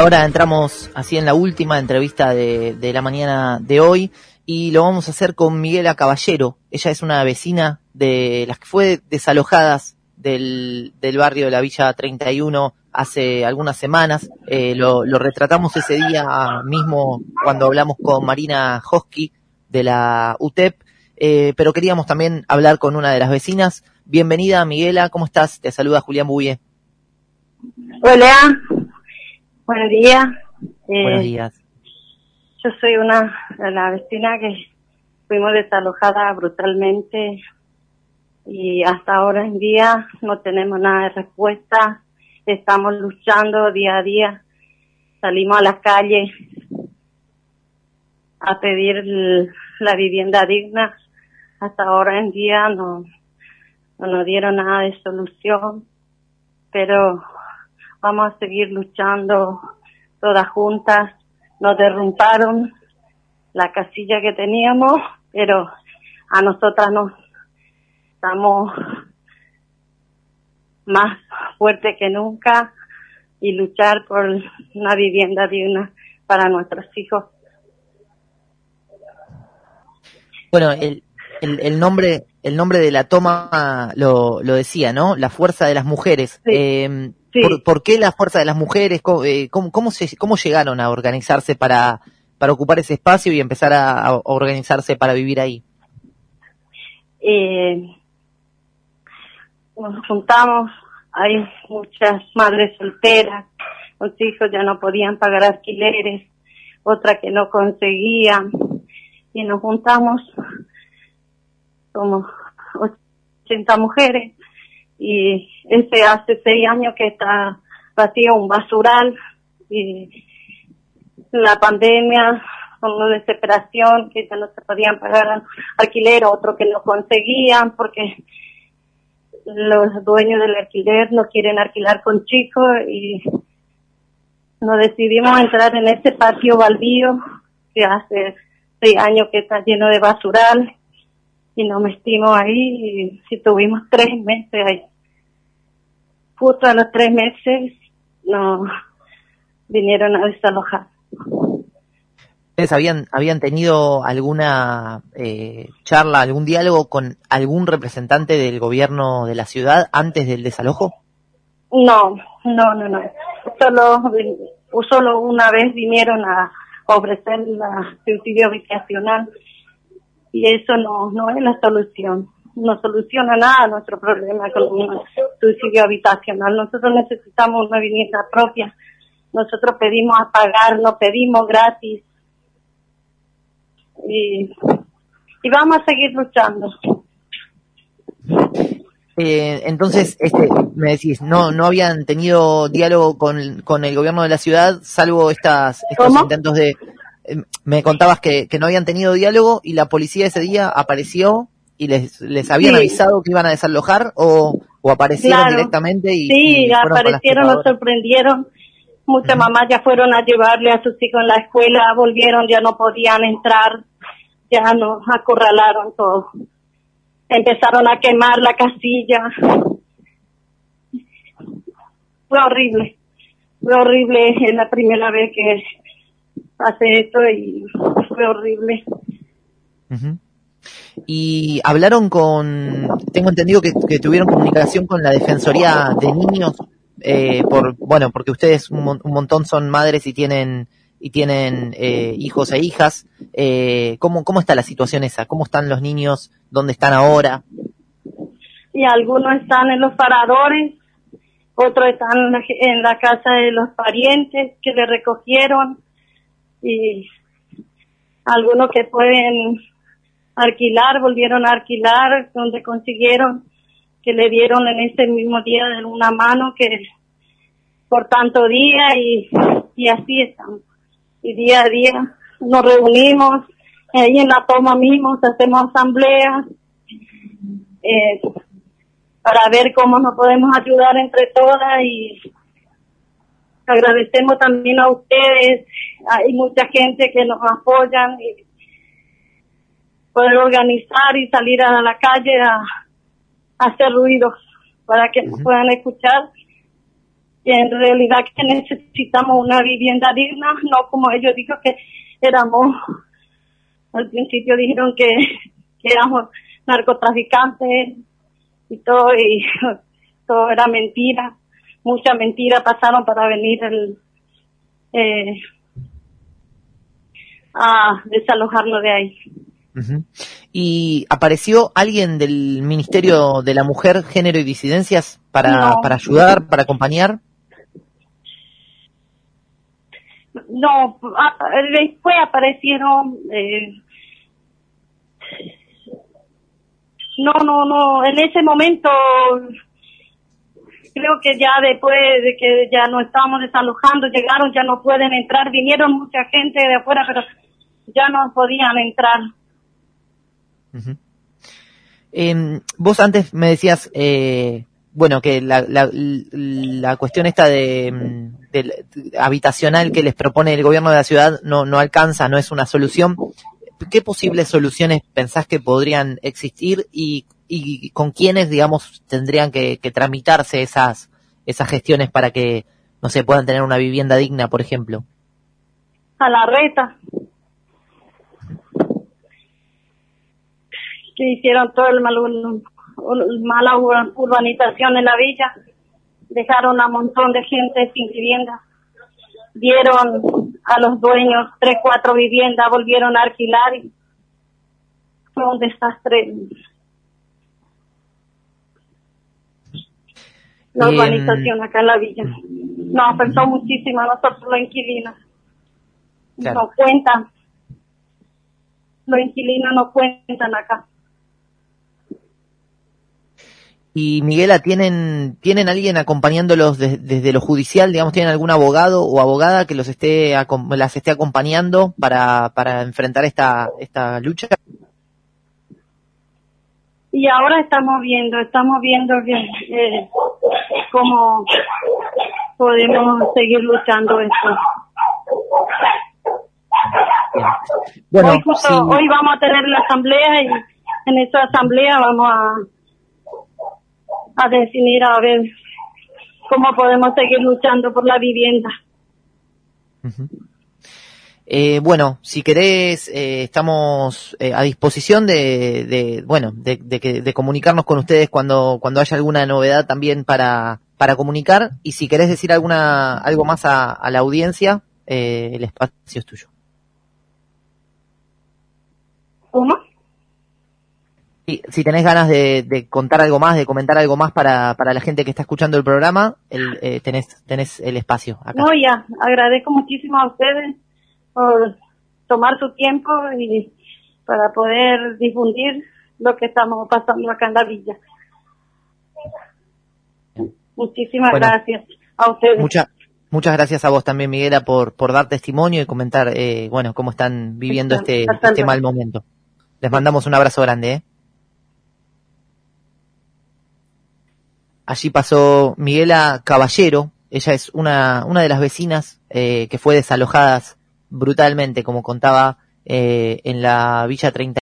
Ahora entramos así en la última entrevista de la mañana de hoy y lo vamos a hacer con Miguela Caballero. Ella es una vecina de las que fue desalojadas del barrio de la Villa 31 hace algunas semanas. Lo retratamos ese día mismo cuando hablamos con Marina Hosky de la UTEP, pero queríamos también hablar con una de las vecinas. Bienvenida, Miguela, ¿cómo estás? Te saluda Julián Bouvier. Hola, buenos días. Buenos días. Yo soy una de las vecinas que fuimos desalojadas brutalmente y hasta ahora en día no tenemos nada de respuesta. Estamos luchando día a día. Salimos a las calles a pedir la vivienda digna. Hasta ahora en día no nos dieron nada de solución, pero vamos a seguir luchando todas juntas. Nos derrumbaron la casilla que teníamos, pero a nosotras nos estamos más fuertes que nunca y luchar por una vivienda digna para nuestros hijos. Bueno, el nombre de la toma lo decía, ¿no? La fuerza de las mujeres. Sí. Sí. ¿Por qué la fuerza de las mujeres? ¿Cómo llegaron a organizarse para ocupar ese espacio y empezar a organizarse para vivir ahí? Nos juntamos, hay muchas madres solteras, los hijos ya no podían pagar alquileres, otras que no conseguían, y nos juntamos como 80 mujeres, y hace 6 años que está vacío un basural, y la pandemia, con la desesperación, que ya no se podían pagar alquiler, otros que no conseguían, porque los dueños del alquiler no quieren alquilar con chicos, y nos decidimos entrar en este patio baldío, que hace 6 años que está lleno de basural, y nos metimos ahí, y tuvimos 3 meses ahí. Justo a los 3 meses nos vinieron a desalojar. ¿Ustedes habían tenido alguna charla, algún diálogo con algún representante del gobierno de la ciudad antes del desalojo? No. Solo una vez vinieron a ofrecer la subsidio habitacional, y eso no es la solución. No soluciona nada nuestro problema con un subsidio habitacional. Nosotros necesitamos una vivienda propia. Nosotros pedimos a pagar, no pedimos gratis. Y vamos a seguir luchando. Entonces, me decís, no habían tenido diálogo con el gobierno de la ciudad, salvo estos intentos de... me contabas que no habían tenido diálogo y la policía ese día apareció y les habían avisado que iban a desalojar o aparecieron directamente y aparecieron, nos sorprendieron. Muchas mamás ya fueron a llevarle a sus hijos en la escuela, volvieron, ya no podían entrar, ya nos acorralaron todo. Empezaron a quemar la casilla. Fue horrible, es la primera vez que hace esto y fue horrible. Uh-huh. Y hablaron tengo entendido que tuvieron comunicación con la Defensoría de Niños, porque ustedes un montón son madres y tienen hijos e hijas. ¿Cómo está la situación esa? ¿Cómo están los niños? ¿Dónde están ahora? Y algunos están en los paradores, otros están en la casa de los parientes que le recogieron, y algunos que pueden alquilar, volvieron a alquilar donde consiguieron, que le dieron en ese mismo día de una mano que por tanto día, y así estamos. Y día a día nos reunimos, ahí en la toma mismo hacemos asambleas para ver cómo nos podemos ayudar entre todas, y agradecemos también a ustedes. Hay mucha gente que nos apoyan y poder organizar y salir a la calle a hacer ruidos para que nos puedan escuchar. que en realidad que necesitamos una vivienda digna, no como ellos dijo que éramos, al principio dijeron que éramos narcotraficantes y todo era mentira, mucha mentira pasaron para venir a desalojarnos de ahí. Uh-huh. ¿Y apareció alguien del Ministerio de la Mujer, Género y Disidencias para ayudar, para acompañar? No, después aparecieron, no, en ese momento, creo que ya después de que ya nos estábamos desalojando, llegaron, ya no pueden entrar, vinieron mucha gente de afuera, pero ya no podían entrar. Uh-huh. Vos antes me decías, bueno, que la cuestión esta de habitacional que les propone el gobierno de la ciudad no alcanza, no es una solución. ¿Qué posibles soluciones pensás que podrían existir y con quiénes, digamos, tendrían que tramitarse esas gestiones para que, no sé, puedan tener una vivienda digna, por ejemplo? A la reta. Que hicieron todo mala urbanización en la villa, dejaron a un montón de gente sin vivienda, dieron a los dueños 3, 4 viviendas, volvieron a alquilar y fue un desastre la urbanización acá en la villa. Nos afectó muchísimo a nosotros los inquilinos. Claro. No cuentan, los inquilinos no cuentan acá. Y Miguela, ¿tienen alguien acompañándolos desde lo judicial? Digamos, ¿tienen algún abogado o abogada que las esté acompañando para enfrentar esta lucha? Y ahora estamos viendo cómo podemos seguir luchando esto. Bueno, hoy vamos a tener la asamblea y en esa asamblea vamos a definir a ver cómo podemos seguir luchando por la vivienda. Uh-huh. Bueno, si querés, estamos a disposición de comunicarnos con ustedes cuando haya alguna novedad también para comunicar, y si querés decir algo más a la audiencia, el espacio es tuyo. ¿Cómo? Si tenés ganas de contar algo más, de comentar algo más para la gente que está escuchando el programa, tenés el espacio acá. No, ya, agradezco muchísimo a ustedes por tomar su tiempo y para poder difundir lo que estamos pasando acá en la villa. Muchísimas gracias a ustedes. Muchas gracias a vos también, Miguela, por dar testimonio y comentar, cómo están viviendo este mal momento. Les mandamos un abrazo grande, Allí pasó Miguela Caballero. Ella es una de las vecinas que fue desalojadas brutalmente, como contaba, en la Villa 30.